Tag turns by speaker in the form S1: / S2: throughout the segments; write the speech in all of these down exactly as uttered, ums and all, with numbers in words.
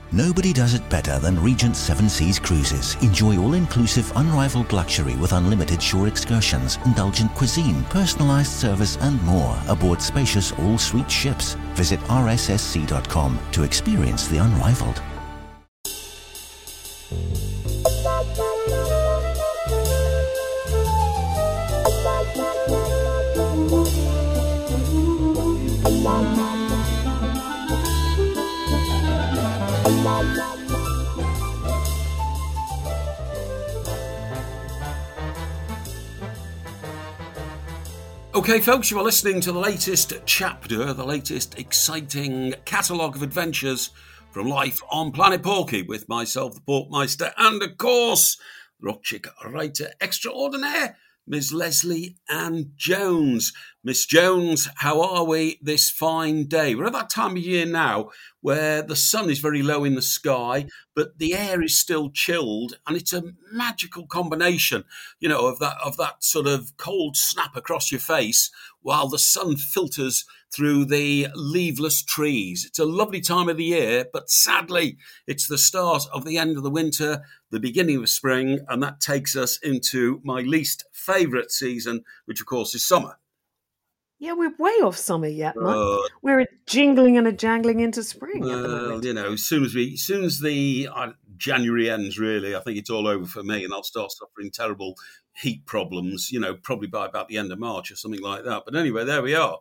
S1: Nobody does it better than Regent Seven Seas Cruises. Enjoy all-inclusive, unrivaled luxury with unlimited shore excursions, indulgent cuisine, personalised service and more aboard spacious all-suite ships. Visit r s s c dot com to experience the unrivaled.
S2: Okay, folks, you are listening to the latest chapter, the latest exciting catalogue of adventures from life on Planet Porky with myself, the Porkmeister, and, of course, rock chick writer extraordinaire, Miss Leslie Ann Jones. Miss Jones, how are we this fine day? We're at that time of year now where the sun is very low in the sky, but the air is still chilled, and it's a magical combination, you know, of that of that sort of cold snap across your face while the sun filters through the leafless trees. It's a lovely time of the year, but sadly, it's the start of the end of the winter, the beginning of spring, and that takes us into my least favourite season, which, of course, is summer.
S3: Yeah, we're way off summer yet, Mike.
S2: Uh,
S3: we're a jingling and a jangling into spring
S2: well,
S3: at the moment.
S2: You know, as soon as we, as soon as the uh, January ends, really, I think it's all over for me, and I'll start suffering terrible heat problems. You know, probably by about the end of March or something like that. But anyway, there we are.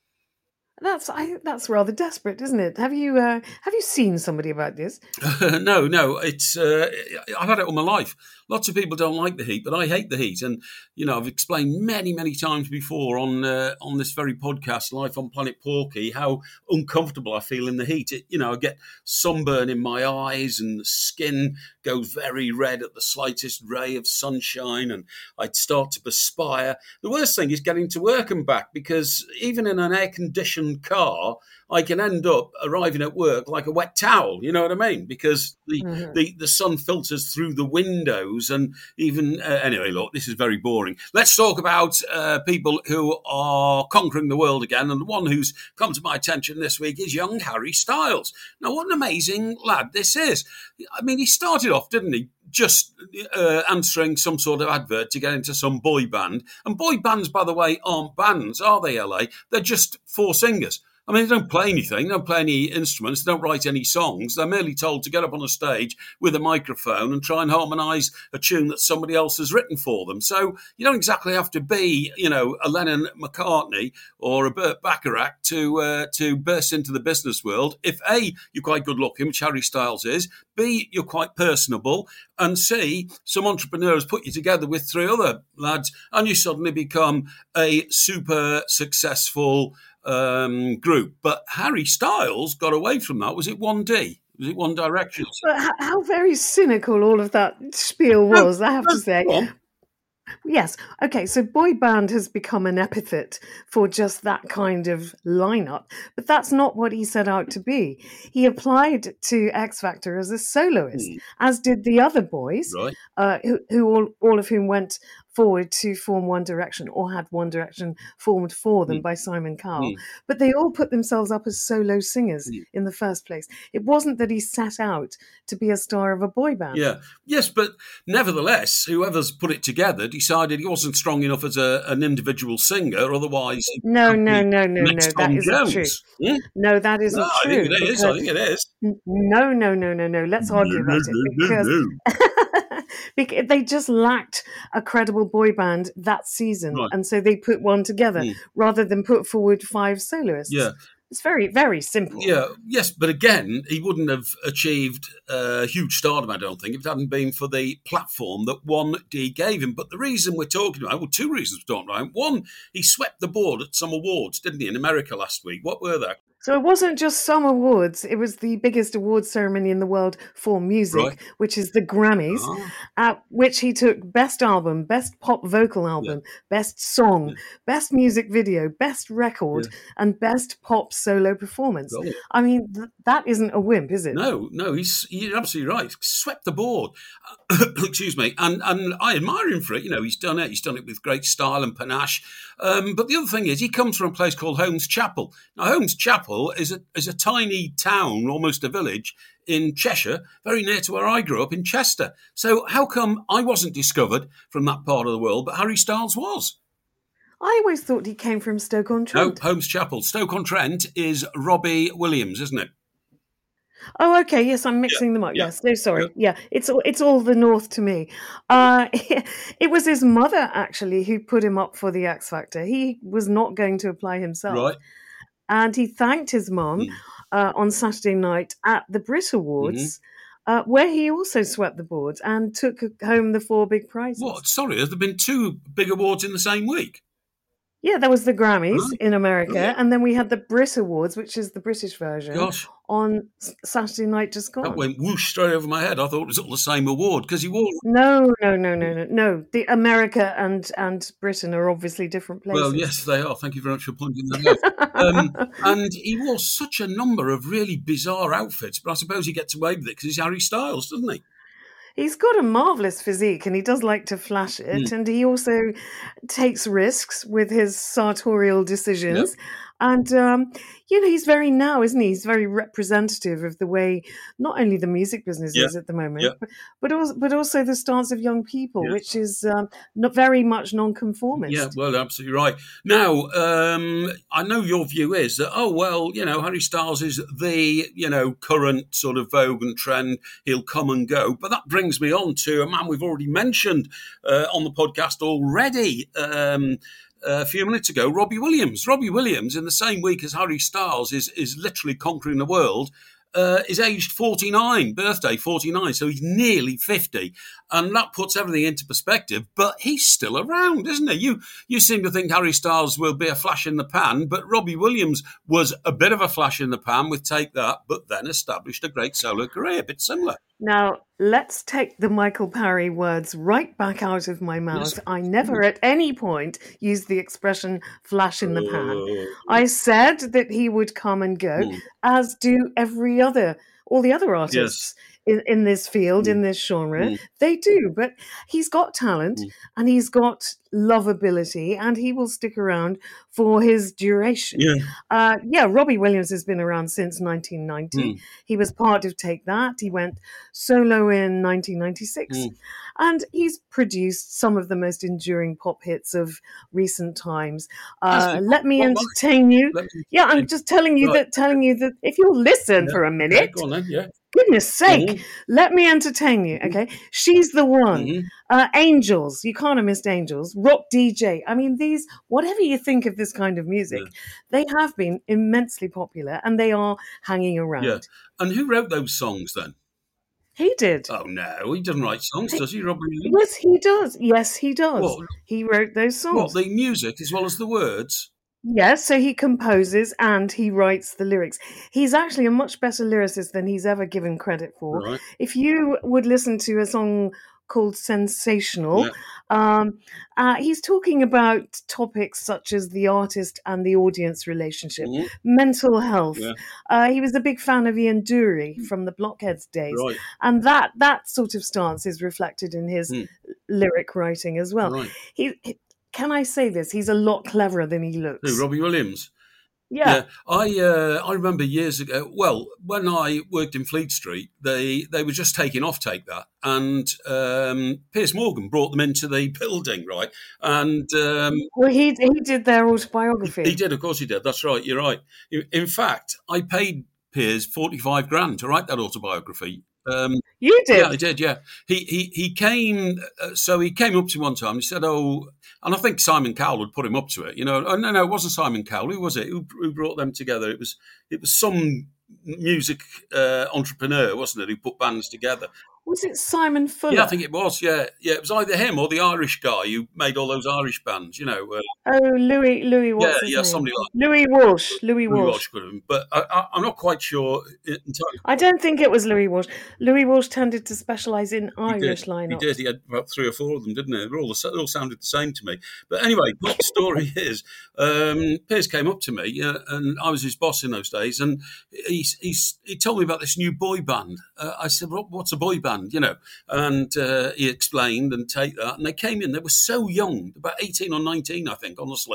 S3: That's I, that's rather desperate, isn't it? Have you uh, have you seen somebody about this?
S2: Uh, no, no. It's uh, I've had it all my life. Lots of people don't like the heat, but I hate the heat. And, you know, I've explained many, many times before on uh, on this very podcast, Life on Planet Porky, how uncomfortable I feel in the heat. It, you know, I get sunburn in my eyes and the skin goes very red at the slightest ray of sunshine, and I'd start to perspire. The worst thing is getting to work and back, because even in an air-conditioned car, I can end up arriving at work like a wet towel, you know what I mean? Because the, mm-hmm. the, the sun filters through the windows, and even, uh, anyway, look, this is very boring. Let's talk about uh, people who are conquering the world again, and the one who's come to my attention this week is young Harry Styles. Now, what an amazing lad this is. I mean, he started off, didn't he? Just uh, answering some sort of advert to get into some boy band. And boy bands, by the way, aren't bands, are they, L A? They're just four singers. I mean, they don't play anything, they don't play any instruments, they don't write any songs. They're merely told to get up on a stage with a microphone and try and harmonise a tune that somebody else has written for them. So you don't exactly have to be, you know, a Lennon McCartney or a Burt Bacharach to uh, to burst into the business world. If A, you're quite good looking, which Harry Styles is, B, you're quite personable, and C, some entrepreneurs put you together with three other lads and you suddenly become a super successful Um, group. But Harry Styles got away from that. Was it one D? Was it One Direction?
S3: But how, how very cynical all of that spiel was, no, I have no, to say. Yes. Okay, so boy band has become an epithet for just that kind of lineup, but that's not what he set out to be. He applied to X Factor as a soloist, mm. as did the other boys,
S2: right.
S3: uh, who, who all, all of whom went forward to form One Direction, or had One Direction formed for them mm. by Simon Cowell. Mm. But they all put themselves up as solo singers mm. in the first place. It wasn't that he set out to be a star of a boy band.
S2: Yeah, yes, but nevertheless, whoever's put it together decided he wasn't strong enough as a, an individual singer, otherwise...
S3: No, no, no, no, no, that isn't
S2: Jones.
S3: true.
S2: Hmm?
S3: No, that isn't
S2: no,
S3: true.
S2: I think it is, I think it is.
S3: No, no, no, no, no, let's argue about it, because... because they just lacked a credible boy band that season, right. and so they put one together mm. rather than put forward five soloists.
S2: Yeah.
S3: It's very, very simple.
S2: Yeah, yes, but again, he wouldn't have achieved uh, huge stardom, I don't think, if it hadn't been for the platform that one D gave him. But the reason we're talking about, well, two reasons we're talking about. One, he swept the board at some awards, didn't he, in America last week? What were they?
S3: So it wasn't just some awards, it was the biggest awards ceremony in the world for music, right. which is the Grammys, oh. at which he took Best Album, Best Pop Vocal Album, yeah. Best Song, yeah. Best Music Video, Best Record, yeah. and Best Pop Solo Performance. Brilliant. I mean, th- that isn't a wimp, is it?
S2: No, no, he's you're absolutely right. Swept the board. Excuse me. And and I admire him for it. You know, he's done it. He's done it with great style and panache. Um, but the other thing is, he comes from a place called Holmes Chapel. Now, Holmes Chapel Chapel is a is a tiny town, almost a village in Cheshire, very near to where I grew up in Chester. So how come I wasn't discovered from that part of the world, but Harry Styles was?
S3: I always thought he came from Stoke-on-Trent.
S2: No, Holmes Chapel. Stoke-on-Trent is Robbie Williams, isn't it?
S3: Oh, okay. Yes, I'm mixing
S2: yeah,
S3: them up.
S2: Yeah,
S3: yes, no, sorry. Yeah. yeah, it's it's all the north to me. Uh, it was his mother actually who put him up for the X Factor. He was not going to apply himself,
S2: right.
S3: And he thanked his mum mm. uh, on Saturday night at the Brit Awards, mm-hmm. uh, where he also swept the boards and took home the four big prizes.
S2: What? Sorry, has there been two big awards in the same week?
S3: Yeah, there was the Grammys oh, in America, yeah. and then we had the Brit Awards, which is the British version,
S2: Gosh.
S3: on Saturday night just gone.
S2: That went whoosh straight over my head. I thought it was all the same award because he wore.
S3: No, no, no, no, no, no. The America and and Britain are obviously different places.
S2: Well, yes, they are. Thank you very much for pointing that out. um, and he wore such a number of really bizarre outfits, but I suppose he gets away with it because he's Harry Styles, doesn't he?
S3: He's got a marvellous physique and he does like to flash it. Mm. And he also takes risks with his sartorial decisions. Yep. And, um, you know, he's very now, isn't he? He's very representative of the way not only the music business
S2: yeah.
S3: is at the moment,
S2: yeah.
S3: but, but, also, but also the stance of young people,
S2: yeah.
S3: which is um, not very much nonconformist.
S2: Yeah, well, absolutely right. Now, um, I know your view is that, oh, well, you know, Harry Styles is the, you know, current sort of vogue and trend. He'll come and go. But that brings me on to a man we've already mentioned uh, on the podcast already, um a few minutes ago, Robbie Williams. Robbie Williams, in the same week as Harry Styles is is literally conquering the world, uh, is aged forty-nine, birthday forty-nine, so he's nearly fifty. And that puts everything into perspective, but he's still around, isn't he? You you seem to think Harry Styles will be a flash in the pan, but Robbie Williams was a bit of a flash in the pan with Take That, but then established a great solo career, a bit similar.
S3: Now, let's take the Michael Parry words right back out of my mouth. Yes. I never at any point used the expression flash in the pan. Uh, I said that he would come and go, mm. as do every other, all the other artists. Yes. In, in this field, mm. in this genre, mm. they do. But he's got talent mm. and he's got lovability and he will stick around for his duration.
S2: Yeah,
S3: uh, yeah Robbie Williams has been around since nineteen ninety. Mm. He was part of Take That. He went solo in nineteen ninety-six. Mm. And he's produced some of the most enduring pop hits of recent times. Uh, let me entertain you. Me yeah, I'm just telling you right. that. Telling you that if you'll listen yeah. for a minute.
S2: Yeah, go on then, yeah.
S3: Goodness sake, mm-hmm. let me entertain you, okay? She's the One, mm-hmm. uh, Angels, you can't have missed Angels, Rock D J. I mean, these, whatever you think of this kind of music, yeah. they have been immensely popular and they are hanging around.
S2: Yeah. And who wrote those songs then?
S3: He did.
S2: Oh, no, he doesn't write songs, does he, Robbie?
S3: Yes, he does. Yes, he does.
S2: What?
S3: He wrote those songs.
S2: What, the music as well as the words?
S3: Yes, so he composes and he writes the lyrics. He's actually a much better lyricist than he's ever given credit for.
S2: Right.
S3: If you would listen to a song called Sensational,
S2: yeah.
S3: um, uh, he's talking about topics such as the artist and the audience relationship, mm-hmm. mental health.
S2: Yeah.
S3: Uh, he was a big fan of Ian Dury from the Blockheads days.
S2: Right.
S3: And that that sort of stance is reflected in his mm. lyric writing as well.
S2: Right.
S3: He, he Can I say this? He's a lot cleverer than he looks.
S2: Who, Robbie Williams?
S3: Yeah. yeah.
S2: I uh, I remember years ago, well, when I worked in Fleet Street, they, they were just taking off Take That. And um, Piers Morgan brought them into the building, right? And um,
S3: Well, he he did their autobiography.
S2: He, he did, of course he did. That's right, you're right. In fact, I paid Piers forty-five grand to write that autobiography. Um,
S3: you did?
S2: Yeah, I did, yeah. He he he came, uh, so he came up to me one time and he said, oh, and I think Simon Cowell would put him up to it. You know, oh, no, no, it wasn't Simon Cowell. Who was it? Who, who brought them together? It was it was some music uh, entrepreneur, wasn't it, who put bands together.
S3: Was it Simon Fuller?
S2: Yeah, I think it was, yeah. Yeah, it was either him or the Irish guy who made all those Irish bands, you know. Uh,
S3: oh, Louis, Louis, what's
S2: yeah,
S3: his
S2: yeah,
S3: name?
S2: somebody like
S3: Louis Walsh. Louis,
S2: Louis
S3: Walsh.
S2: Walsh could have, but I, I, I'm not quite sure entirely.
S3: I don't think it was Louis Walsh. Louis Walsh tended to specialise in Irish
S2: he
S3: lineups.
S2: He did. He had about three or four of them, didn't he? They all, the, they all sounded the same to me. But anyway, what the story is, um, Piers came up to me, uh, and I was his boss in those days, and he, he, he told me about this new boy band. Uh, I said, well, what's a boy band, you know? And uh, he explained and Take That. And they came in, they were so young, about eighteen or nineteen, I think, honestly.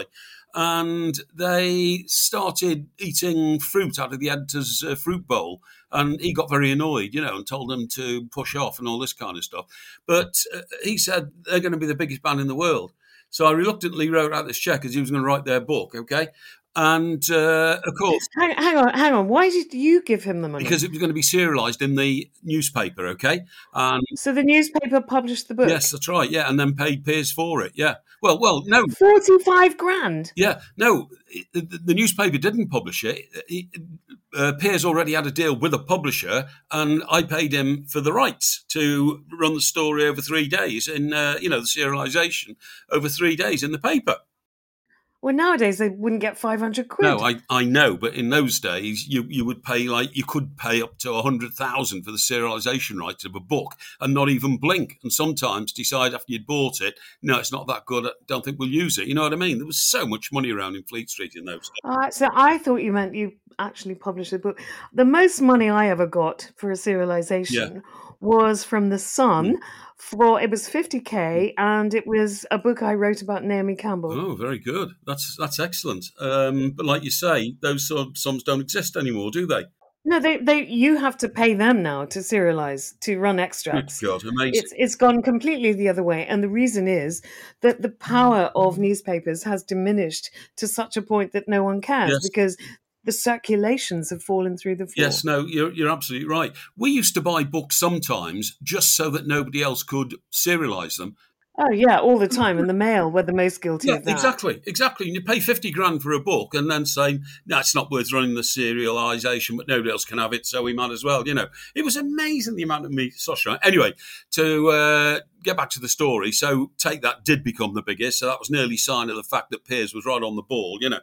S2: and they started eating fruit out of the editor's uh, fruit bowl. And he got very annoyed, you know, and told them to push off and all this kind of stuff. But uh, he said they're going to be the biggest band in the world. So I reluctantly wrote out this check as he was going to write their book, okay? And, uh, of course...
S3: Hang, hang on, hang on. Why did you give him the money?
S2: Because it was going to be serialised in the newspaper, okay? And
S3: so the newspaper published the book?
S2: Yes, that's right, yeah, and then paid Piers for it, yeah. Well, well, no.
S3: forty-five grand?
S2: Yeah, no, the, the newspaper didn't publish it. He, uh, Piers already had a deal with a publisher, and I paid him for the rights to run the story over three days in, uh, you know, the serialisation over three days in the paper.
S3: Well, nowadays they wouldn't get five hundred quid.
S2: No, I, I know, but in those days you, you would pay like you could pay up to a hundred thousand for the serialisation rights of a book and not even blink. And sometimes decide after you'd bought it, no, it's not that good. I don't think we'll use it. You know what I mean? There was so much money around in Fleet Street in those days.
S3: Uh, so I thought you meant you actually published a book. The most money I ever got for a serialisation yeah. was from The Sun. Mm. For it was fifty k, and it was a book I wrote about Naomi Campbell.
S2: Oh, very good. That's that's excellent. Um, but like you say, those sort of sums don't exist anymore, do they?
S3: No, they they you have to pay them now to serialize, to run extracts.
S2: Good God, amazing!
S3: It's it's gone completely the other way, and the reason is that the power of newspapers has diminished to such a point that no one cares yes. because the circulations have fallen through the floor.
S2: Yes, no, you're you're absolutely right. We used to buy books sometimes just so that nobody else could serialise them.
S3: Oh, yeah, all the time. And the Mail were the most guilty
S2: yeah,
S3: of that.
S2: Exactly, exactly. And you pay fifty grand for a book and then say, no, it's not worth running the serialisation, but nobody else can have it, so we might as well. You know, it was amazing the amount of me. Sorry. Anyway, to uh, get back to the story, so Take That did become the biggest, so that was an early sign of the fact that Piers was right on the ball, you know.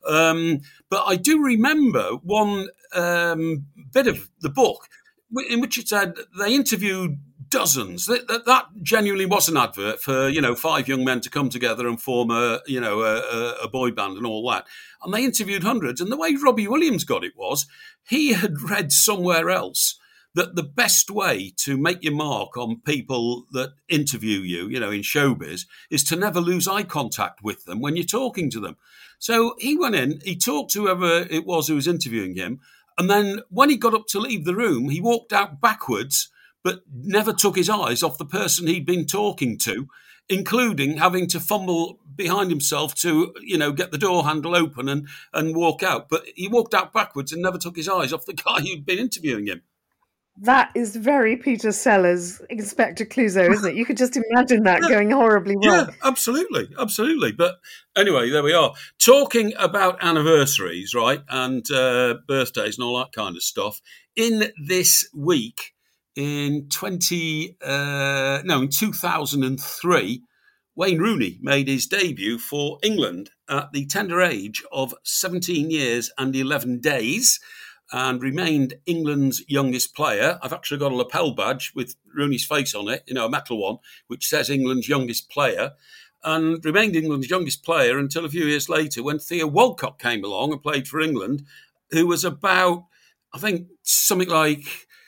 S2: Um, but I do remember one um, bit of the book in which it said they interviewed dozens. That, that, that genuinely was an advert for, you know, five young men to come together and form a, you know, a, a boy band and all that. And they interviewed hundreds. And the way Robbie Williams got it was he had read somewhere else that the best way to make your mark on people that interview you, you know, in showbiz, is to never lose eye contact with them when you're talking to them. So he went in, he talked to whoever it was who was interviewing him. And then when he got up to leave the room, he walked out backwards, but never took his eyes off the person he'd been talking to, including having to fumble behind himself to, you know, get the door handle open and, and walk out. But he walked out backwards and never took his eyes off the guy who'd been interviewing him.
S3: That is very Peter Sellers, Inspector Clouseau, isn't it? You could just imagine that yeah. going horribly wrong.
S2: Yeah, absolutely, absolutely. But anyway, there we are. Talking about anniversaries, right, and uh, birthdays and all that kind of stuff. In this week, in twenty, uh, no, in two thousand three, Wayne Rooney made his debut for England at the tender age of seventeen years and eleven days. And remained England's youngest player. I've actually got a lapel badge with Rooney's face on it, you know, a metal one, which says England's youngest player, and remained England's youngest player until a few years later when Theo Walcott came along and played for England, who was about, I think, something like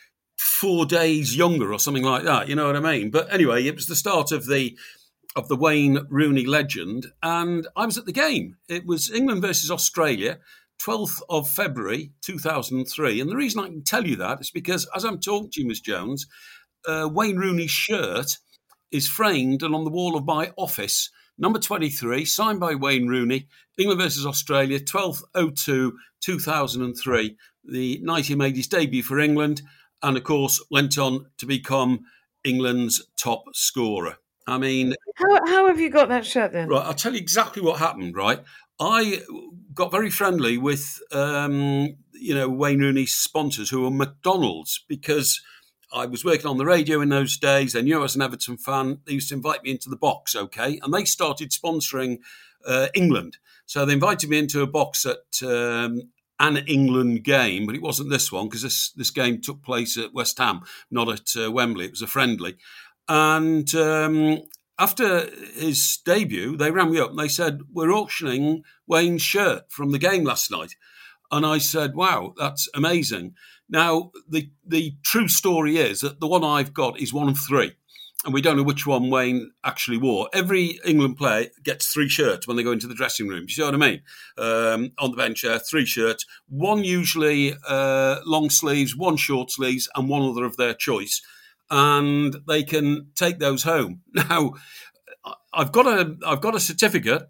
S2: four days younger or something like that, you know what I mean? But anyway, it was the start of the of the Wayne Rooney legend, and I was at the game. It was England versus Australia, twelfth of February two thousand three. And the reason I can tell you that is because as I'm talking to you, Miss Jones, uh, Wayne Rooney's shirt is framed and on the wall of my office, number twenty-three, signed by Wayne Rooney, England versus Australia, twelfth of July two thousand three, the night he made his debut for England, and of course went on to become England's top scorer. I mean...
S3: How, how have you got that shirt then?
S2: Right, I'll tell you exactly what happened, right? I got very friendly with, um, you know, Wayne Rooney's sponsors, who were McDonald's, because I was working on the radio in those days. They knew I was an Everton fan. They used to invite me into the box, okay? And they started sponsoring uh, England. So they invited me into a box at um, an England game, but it wasn't this one because this, this game took place at West Ham, not at uh, Wembley. It was a friendly. And... Um, After his debut, they rang me up and they said, we're auctioning Wayne's shirt from the game last night. And I said, wow, that's amazing. Now, the, the true story is that the one I've got is one of three. and we don't know which one Wayne actually wore. Every England player gets three shirts when they go into the dressing room. Do you see what I mean? Um, on the bench, uh, three shirts. One usually uh, long sleeves, one short sleeves, and one other of their choice. And they can take those home. Now, I've got a I've got a certificate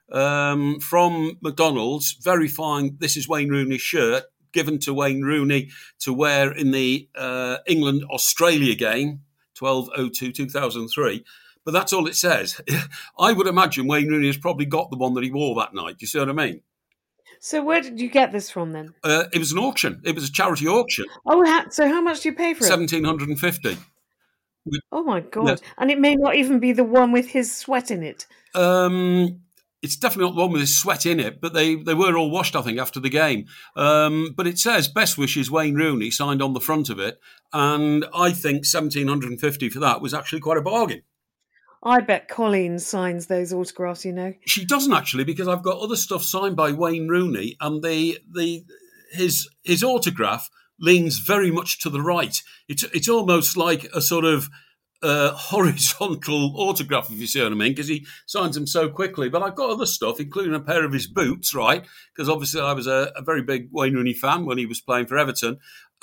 S2: um, from McDonald's verifying this is Wayne Rooney's shirt, given to Wayne Rooney to wear in the uh, England-Australia game, twelve oh two two thousand three. But that's all it says. I would imagine Wayne Rooney has probably got the one that he wore that night. Do you see what I mean?
S3: So where did you get this from then?
S2: Uh, it was an auction. It was a charity auction.
S3: Oh, so how much do you pay for it?
S2: seventeen fifty.
S3: Oh, my God. Yes. And it may not even be the one with his sweat in it.
S2: Um, it's definitely not the one with his sweat in it, but they, they were all washed, I think, after the game. Um, but it says, best wishes, Wayne Rooney, signed on the front of it. And I think seventeen fifty for that was actually quite a bargain.
S3: I bet Colleen signs those autographs, you know.
S2: She doesn't actually, because I've got other stuff signed by Wayne Rooney, and the the his his autograph leans very much to the right. It's it's almost like a sort of uh, horizontal autograph, if you see what I mean, because he signs them so quickly. But I've got other stuff, including a pair of his boots, right? Because obviously I was a, a very big Wayne Rooney fan when he was playing for Everton,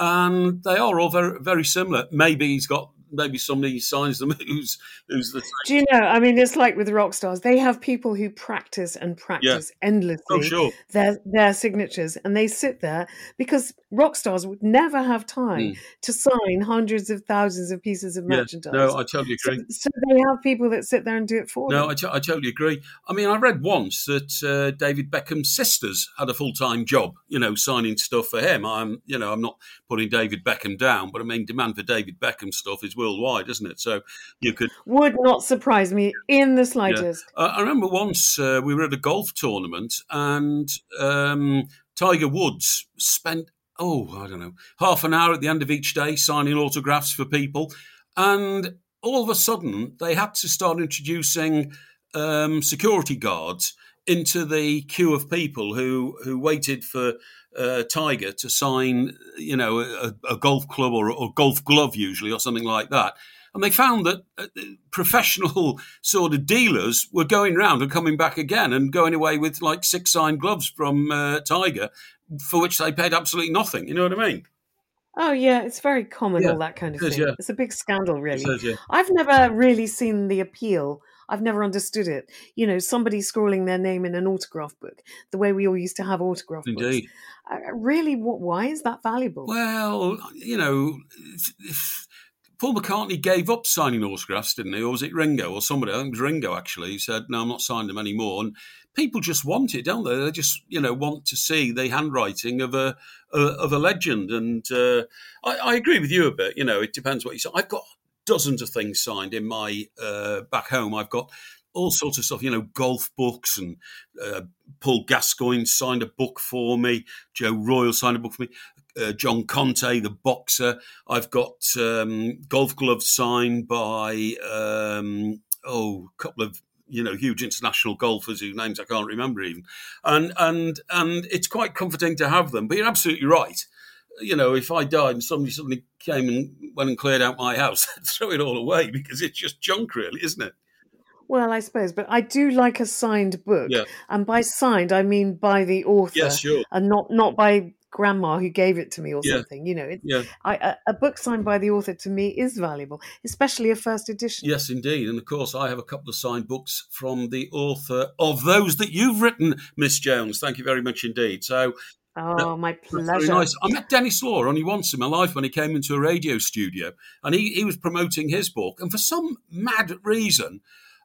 S2: and they are all very very similar. Maybe he's got. Maybe somebody signs them who's who's the same.
S3: Do you know, I mean, it's like with rock stars. They have people who practice and practice yeah. endlessly
S2: oh, sure.
S3: their, their signatures, and they sit there because rock stars would never have time mm. to sign hundreds of thousands of pieces of
S2: yeah.
S3: merchandise.
S2: No, I totally agree.
S3: So, so they have people that sit there and do it for
S2: no,
S3: them.
S2: No, I, t- I totally agree. I mean, I read once that uh, David Beckham's sisters had a full-time job, you know, signing stuff for him. I'm, you know, I'm not putting David Beckham down, but I mean, demand for David Beckham stuff is worldwide, isn't it? So you could
S3: would not surprise me in the slightest.
S2: Yeah. Uh, I remember once uh, we were at a golf tournament, and um, Tiger Woods spent oh I don't know half an hour at the end of each day signing autographs for people, and all of a sudden they had to start introducing um, security guards into the queue of people who who waited for uh, Tiger to sign, you know, a, a golf club or a golf glove usually or something like that. And they found that professional sort of dealers were going round and coming back again and going away with like six signed gloves from uh, Tiger, for which they paid absolutely nothing. You know what I mean?
S3: Oh, yeah, it's very common,
S2: yeah,
S3: all that kind of
S2: it is,
S3: thing.
S2: yeah.
S3: It's a big scandal, really.
S2: It is, yeah.
S3: I've never really seen the appeal. I've never understood it. You know, somebody scrawling their name in an autograph book, the way we all used to have autograph
S2: Indeed.
S3: books. Uh, really, what? Why is that valuable?
S2: Well, you know, if, if Paul McCartney gave up signing autographs, didn't he? Or was it Ringo or somebody? I think it was Ringo, actually. He said, no, I'm not signing them anymore. And people just want it, don't they? They just, you know, want to see the handwriting of a, a of a legend. And uh, I, I agree with you a bit. You know, it depends what you say. I've got dozens of things signed in my uh, back home. I've got all sorts of stuff, you know, golf books, and uh, Paul Gascoigne signed a book for me. Joe Royle signed a book for me. Uh, John Conte, the boxer. I've got um, golf gloves signed by um, oh, a couple of you know huge international golfers whose names I can't remember even, and and and it's quite comforting to have them. But you're absolutely right. You know, if I died and somebody suddenly came and went and cleared out my house, I'd throw it all away because it's just junk, really, isn't it?
S3: Well, I suppose, but I do like a signed book,
S2: yeah.
S3: and by signed I mean by the author,
S2: yes, sure.
S3: and not not by grandma who gave it to me or
S2: yeah.
S3: something. You know, it,
S2: yeah.
S3: I, a, a book signed by the author to me is valuable, especially a first edition.
S2: Yes, indeed. And of course, I have a couple of signed books from the author of those that you've written, Miss Jones. Thank you very much indeed. So,
S3: oh, my pleasure.
S2: Very nice. I met Dennis Law only once in my life when he came into a radio studio, and he, he was promoting his book. And for some mad reason,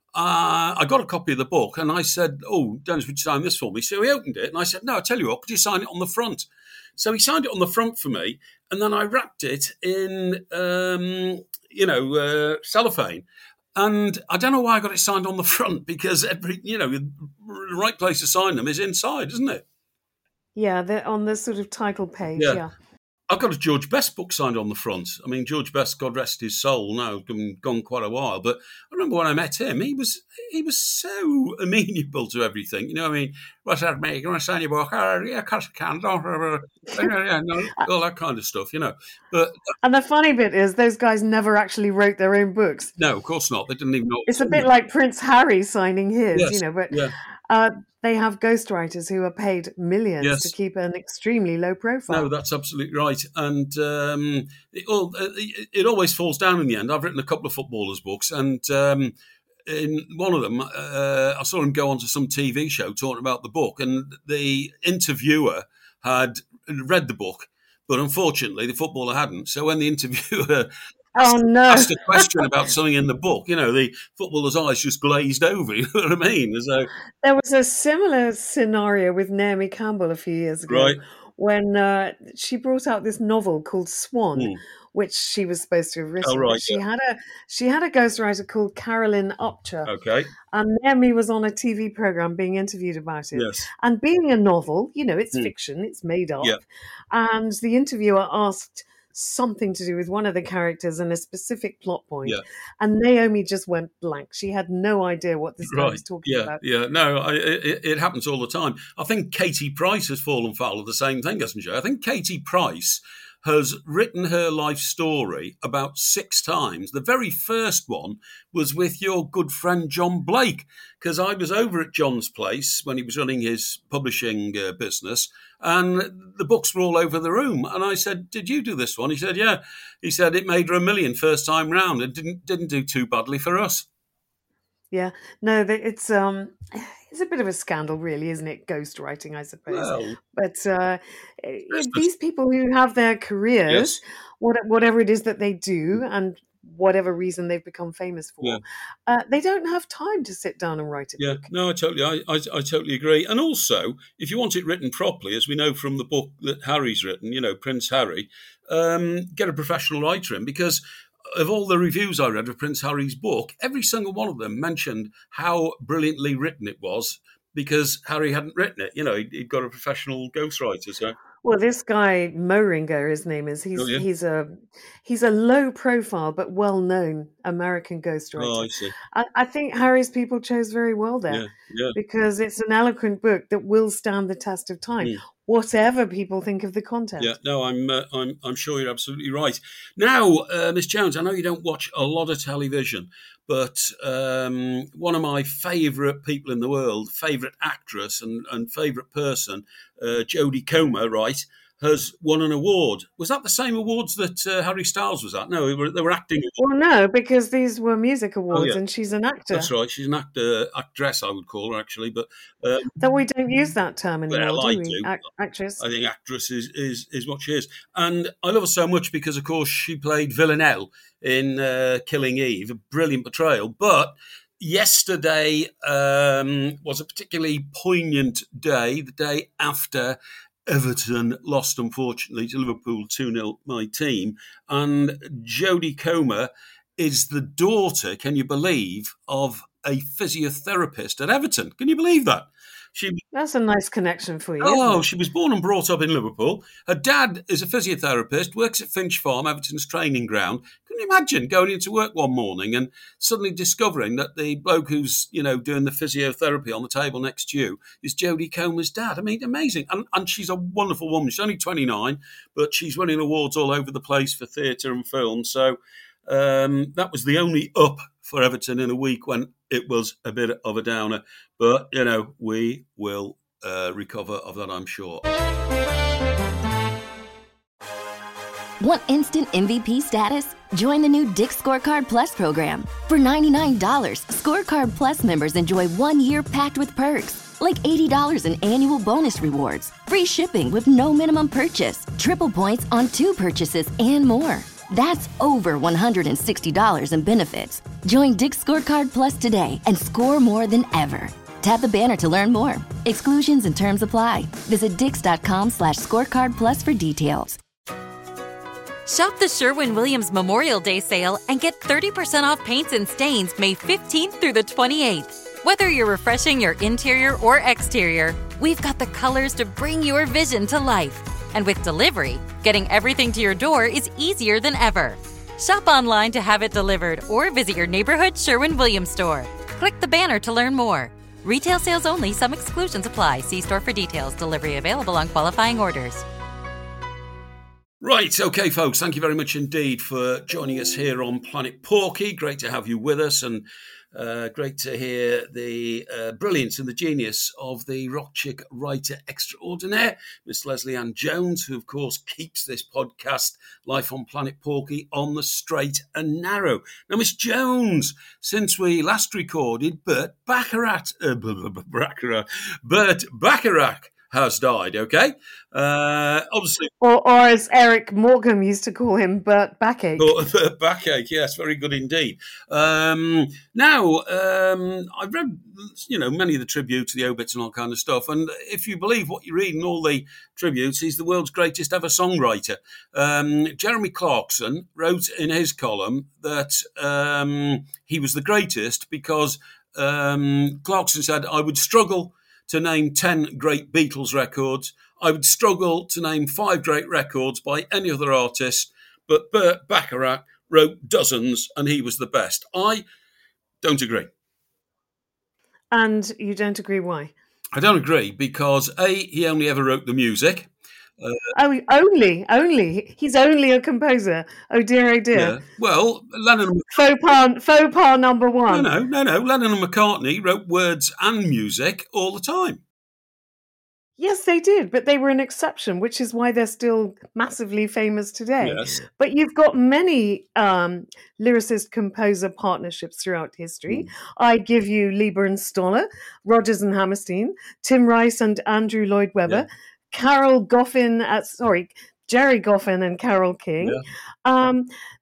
S2: Uh, I got a copy of the book, and I said, oh, Dennis, would you sign this for me? So he opened it, and I said, no, I tell you what, could you sign it on the front? So he signed it on the front for me, and then I wrapped it in, um, you know, uh, cellophane. And I don't know why I got it signed on the front, because every, you know, the right place to sign them is inside, isn't it?
S3: Yeah, they're on the sort of title page, yeah. yeah.
S2: I've got a George Best book signed on the front. I mean, George Best, God rest his soul, now gone, gone quite a while. But I remember when I met him, he was he was so amenable to everything. You know, I mean, what's that, mate? You want to sign your book? Oh, yeah, of course I can. yeah, no, all that kind of stuff, you know. But
S3: and the funny bit is, those guys never actually wrote their own books.
S2: No, of course not. They didn't even know.
S3: It's a bit like Prince Harry signing his,
S2: yes,
S3: you know. But
S2: yeah.
S3: uh, they have ghostwriters who are paid millions
S2: yes.
S3: to keep an extremely low profile.
S2: No, that's absolutely right. And um, it, all, it, it always falls down in the end. I've written a couple of footballers' books, and um, in one of them, uh, I saw him go onto some T V show talking about the book, and the interviewer had read the book, but unfortunately the footballer hadn't. So when the interviewer
S3: Oh, no.
S2: asked a question about something in the book, you know, the footballer's eyes just glazed over, you know what I mean? So,
S3: there was a similar scenario with Naomi Campbell a few years ago,
S2: right.
S3: when uh, she brought out this novel called Swan,
S2: mm.
S3: which she was supposed to have written.
S2: Oh, right,
S3: but she
S2: yeah.
S3: had a she had a ghostwriter called Carolyn Upcher.
S2: Okay.
S3: And Naomi was on a T V program being interviewed about it.
S2: Yes.
S3: And being a novel, you know, it's
S2: mm.
S3: fiction, it's made up.
S2: Yeah.
S3: And the interviewer asked something to do with one of the characters and a specific plot point.
S2: Yeah.
S3: And Naomi just went blank. She had no idea what this guy
S2: right.
S3: was talking
S2: yeah.
S3: about.
S2: Yeah, no, I, it, it happens all the time. I think Katie Price has fallen foul of the same thing, hasn't she? I think Katie Price has written her life story about six times. The very first one was with your good friend John Blake, because I was over at John's place when he was running his publishing uh, business, and the books were all over the room. And I said, "Did you do this one?" He said, "Yeah." He said it made her a million first time round, and didn't didn't do too badly for us.
S3: Yeah, no, it's um, it's a bit of a scandal, really, isn't it? Ghostwriting, I suppose.
S2: Well,
S3: but uh, these people who have their careers,
S2: yes.
S3: what, whatever it is that they do, and whatever reason they've become famous for,
S2: yeah.
S3: uh, they don't have time to sit down and write a
S2: yeah.
S3: book.
S2: No, I totally, I, I, I totally agree. And also, if you want it written properly, as we know from the book that Harry's written, you know, Prince Harry, um, get a professional writer in, because of all the reviews I read of Prince Harry's book, every single one of them mentioned how brilliantly written it was, because Harry hadn't written it. You know, he'd, he'd got a professional ghostwriter. So,
S3: well, this guy Moehringer, his name is. He's
S2: oh, yeah.
S3: he's a he's a low profile but well known American ghostwriter.
S2: Oh, I see.
S3: I, I think Harry's people chose very well there,
S2: yeah, yeah.
S3: because it's an eloquent book that will stand the test of time. Mm. Whatever people think of the content.
S2: Yeah, no, I'm, uh, I'm, I'm sure you're absolutely right. Now, uh, Miss Jones, I know you don't watch a lot of television, but um, one of my favourite people in the world, favourite actress and, and favourite person, uh, Jodie Comer, right, has won an award. Was that the same awards that uh, Harry Styles was at? No, they were, they were acting.
S3: Well, no, because these were music awards,
S2: oh, yeah.
S3: and she's an actor.
S2: That's right. She's an actor, actress, I would call her, actually. But um,
S3: though we don't use that term anymore,
S2: well,
S3: do
S2: I
S3: we?
S2: do.
S3: Act- actress.
S2: I think actress is, is, is what she is. And I love her so much because, of course, she played Villanelle in uh, Killing Eve, a brilliant portrayal. But yesterday um, was a particularly poignant day, the day after Everton lost, unfortunately, to Liverpool two nil, my team. And Jodie Comer is the daughter, can you believe, of a physiotherapist at Everton. Can you believe that? She,
S3: That's a nice connection for you.
S2: Oh, she was born and brought up in Liverpool. Her dad is a physiotherapist, works at Finch Farm, Everton's training ground. Can you imagine going into work one morning and suddenly discovering that the bloke who's, you know, doing the physiotherapy on the table next to you is Jodie Comer's dad? I mean, amazing. And, and she's a wonderful woman. She's only twenty-nine, but she's winning awards all over the place for theatre and film. So um, that was the only up for Everton in a week when it was a bit of a downer. But, you know, we will uh, recover of that, I'm sure.
S4: Want instant M V P status? Join the new Dick's Scorecard Plus program. For ninety-nine dollars, Scorecard Plus members enjoy one year packed with perks, like eighty dollars in annual bonus rewards, free shipping with no minimum purchase, triple points on two purchases, and more. That's over one hundred sixty dollars in benefits. Join Dick's Scorecard Plus today and score more than ever. Tap the banner to learn more. Exclusions and terms apply. Visit dix.com slash scorecard plus for details.
S5: Shop the Sherwin-Williams Memorial Day sale and get thirty percent off paints and stains May fifteenth through the twenty-eighth. Whether you're refreshing your interior or exterior, we've got the colors to bring your vision to life. And with delivery, getting everything to your door is easier than ever. Shop online to have it delivered or visit your neighborhood Sherwin-Williams store. Click the banner to learn more. Retail sales only. Some exclusions apply. See store for details. Delivery available on qualifying orders.
S2: Right, okay, folks, thank you very much indeed for joining us here on Planet Porky. Great to have you with us, and uh, great to hear the uh, brilliance and the genius of the rock chick writer extraordinaire, Miss Leslie Ann Jones, who, of course, keeps this podcast, Life on Planet Porky, on the straight and narrow. Now, Miss Jones, since we last recorded, Burt Bacharach, uh, Bacharach, Burt Bacharach has died, okay? Uh, obviously.
S3: Or, or as Eric Morecambe used to call him, Burt Backache.
S2: Burt Backache, yes, very good indeed. Um, now, um, I've read, you know, many of the tributes, the obits and all kind of stuff, and if you believe what you read in all the tributes, he's the world's greatest ever songwriter. Um, Jeremy Clarkson wrote in his column that um, he was the greatest because um, Clarkson said, I would struggle to name ten great Beatles records. I would struggle to name five great records by any other artist, but Burt Bacharach wrote dozens and he was the best. I don't agree.
S3: And you don't agree why?
S2: I don't agree because, A, he only ever wrote the music.
S3: Uh, oh, only, only. He's only a composer. Oh dear, oh dear.
S2: Yeah. Well, Lennon and
S3: faux pas, faux pas number one.
S2: No, no, no, no. Lennon and McCartney wrote words and music all the time.
S3: Yes, they did, but they were an exception, which is why they're still massively famous today.
S2: Yes.
S3: But you've got many um, lyricist-composer partnerships throughout history. Mm. I give you Lieber and Stoller, Rodgers and Hammerstein, Tim Rice and Andrew Lloyd Webber, yeah. Carol Goffin, uh, sorry, Jerry Goffin and Carole King. Yeah. Um,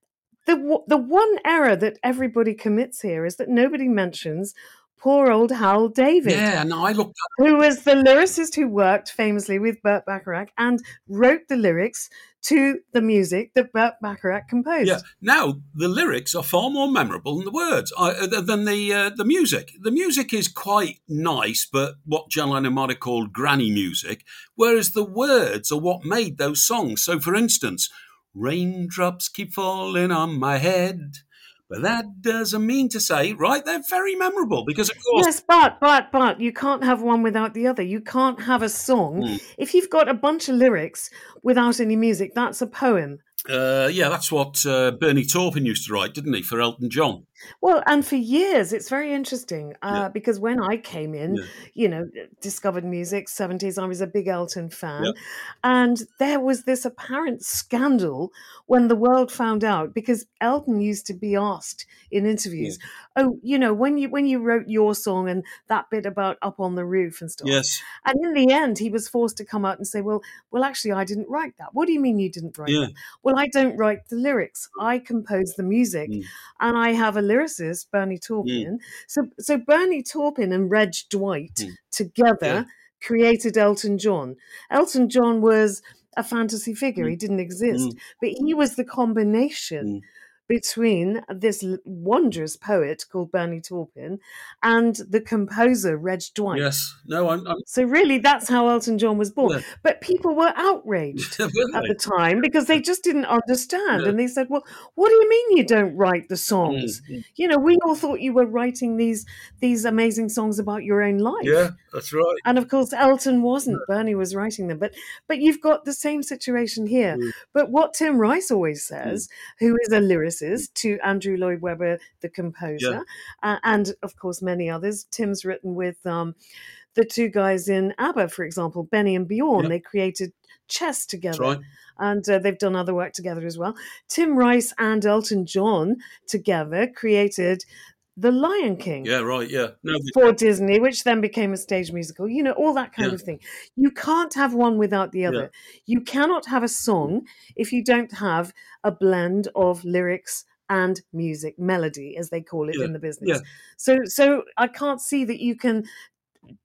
S3: the the one error that everybody commits here is that nobody mentions poor old Hal David.
S2: Yeah, no, I looked up.
S3: Who was the lyricist who worked famously with Burt Bacharach and wrote the lyrics to the music that Burt Bacharach composed.
S2: Yeah. Now, the lyrics are far more memorable than the words, uh, than the uh, the music. The music is quite nice, but what John Lennon might have called granny music, whereas the words are what made those songs. So, for instance, raindrops keep falling on my head. But that doesn't mean to say, right, they're very memorable because, of course...
S3: Yes, but, but, but, you can't have one without the other. You can't have a song. Mm. If you've got a bunch of lyrics without any music, that's a poem.
S2: Uh, yeah, that's what uh, Bernie Taupin used to write, didn't he, for Elton John?
S3: Well, and for years, it's very interesting uh, yeah. because when I came in,
S2: yeah.
S3: you know, discovered music, seventies, I was a big Elton fan.
S2: Yeah.
S3: And there was this apparent scandal when the world found out, because Elton used to be asked in interviews, yeah. oh, you know, when you when you wrote your song and that bit about Up on the Roof and stuff.
S2: Yes.
S3: And in the end, he was forced to come out and say, well, well, actually, I didn't write that. What do you mean you didn't write
S2: yeah.
S3: that? Well, I don't write the lyrics. I compose the music.
S2: Mm.
S3: And I have a lyricist, Bernie Taupin. Mm. So so Bernie Taupin and Reg Dwight mm. together yeah. created Elton John. Elton John was a fantasy figure. Mm. He didn't exist. Mm. But he was the combination mm. between this wondrous poet called Bernie Taupin and the composer, Reg Dwight.
S2: Yes. No, I'm... I'm...
S3: So really, that's how Elton John was born.
S2: Yeah.
S3: But people were outraged at the time because they just didn't understand.
S2: Yeah.
S3: And they said, well, what do you mean you don't write the songs?
S2: Mm-hmm.
S3: You know, we all thought you were writing these these amazing songs about your own life.
S2: Yeah, that's right.
S3: And of course, Elton wasn't. Yeah. Bernie was writing them. But but you've got the same situation here. Mm. But what Tim Rice always says, mm. who is a lyricist, to Andrew Lloyd Webber, the composer, yeah. uh, and of course many others. Tim's written with um, the two guys in ABBA, for example, Benny and Bjorn. Yeah. They created Chess together.
S2: That's right.
S3: And uh, they've done other work together as well. Tim Rice and Elton John together created The Lion King.
S2: Yeah, right, yeah. No,
S3: for Disney, which then became a stage musical, you know, all that kind
S2: yeah.
S3: of thing. You can't have one without the other. Yeah. You cannot have a song if you don't have a blend of lyrics and music, melody, as they call it
S2: yeah.
S3: in the business.
S2: Yeah.
S3: So so I can't see that you can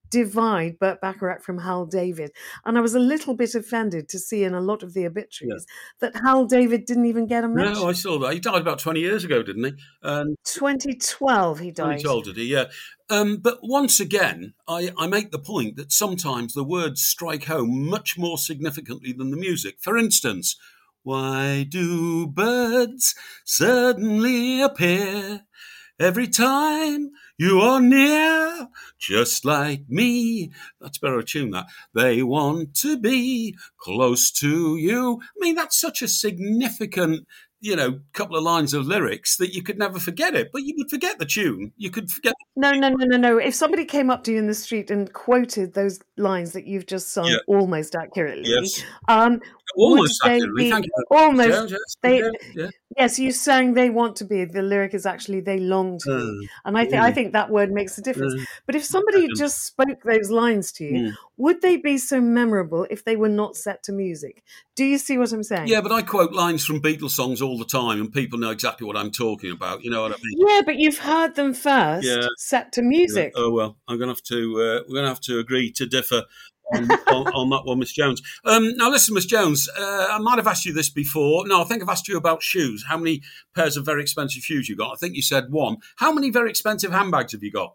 S3: divide Burt Bacharach from Hal David. And I was a little bit offended to see in a lot of the obituaries yeah. that Hal David didn't even get a mention.
S2: No, I saw that. He died about twenty years ago, didn't he? Um,
S3: twenty twelve he died.
S2: twenty twelve, did he? Yeah. Um, but once again, I, I make the point that sometimes the words strike home much more significantly than the music. For instance, why do birds suddenly appear every time you are near, just like me? That's better tune, that. They want to be close to you. I mean, that's such a significant, you know, couple of lines of lyrics that you could never forget it. But you would forget the tune. You could forget.
S3: No, no, no, no, no. If somebody came up to you in the street and quoted those lines that you've just sung yeah. almost accurately,
S2: yes.
S3: um,
S2: almost
S3: would
S2: accurately.
S3: They
S2: Thank
S3: be,
S2: you.
S3: Almost.
S2: Yeah, yes,
S3: they,
S2: yeah, yeah.
S3: Yes, you sang "they want to be." The lyric is actually "they long to be,"
S2: Mm.
S3: and I think
S2: Mm.
S3: I think that word makes a difference.
S2: Mm.
S3: But if somebody just spoke those lines to you,
S2: Mm.
S3: would they be so memorable if they were not set to music? Do you see what I'm saying?
S2: Yeah, but I quote lines from Beatles songs all the time, and people know exactly what I'm talking about. You know what I mean?
S3: Yeah, but you've heard them first,
S2: yeah.
S3: set to music.
S2: Yeah. Oh well, I'm going to have to. Uh, we're going to have to agree to differ on, on, on that one, Miss Jones. Um, now, listen, Miss Jones, uh, I might have asked you this before. No, I think I've asked you about shoes. How many pairs of very expensive shoes you got? I think you said one. How many very expensive handbags have you got?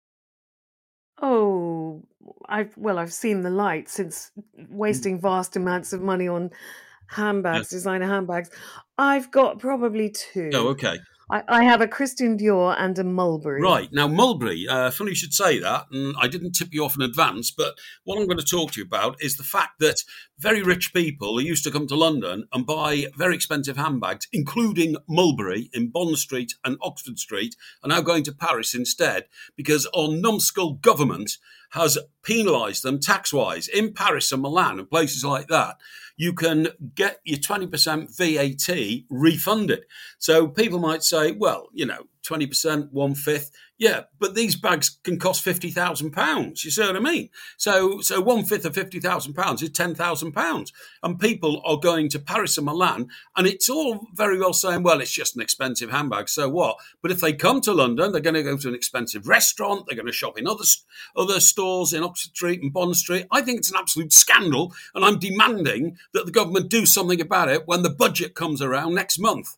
S3: Oh, I've well, I've seen the light since wasting vast amounts of money on handbags, yeah. designer handbags. I've got probably two.
S2: Oh, okay.
S3: I, I have a Christian Dior and a Mulberry.
S2: Right. Now, Mulberry, uh, funny you should say that, and I didn't tip you off in advance, but what I'm going to talk to you about is the fact that very rich people who used to come to London and buy very expensive handbags, including Mulberry in Bond Street and Oxford Street, are now going to Paris instead because our numbskull government has penalised them tax-wise. In Paris and Milan and places like that, you can get your twenty percent V A T refunded. So people might say, well, you know, twenty percent, one-fifth. Yeah, but these bags can cost fifty thousand pounds. You see what I mean? So so one-fifth of fifty thousand pounds is ten thousand pounds. And people are going to Paris and Milan, and it's all very well saying, well, it's just an expensive handbag, so what? But if they come to London, they're going to go to an expensive restaurant, they're going to shop in other, other stores in Oxford Street and Bond Street. I think it's an absolute scandal, and I'm demanding that the government do something about it when the budget comes around next month.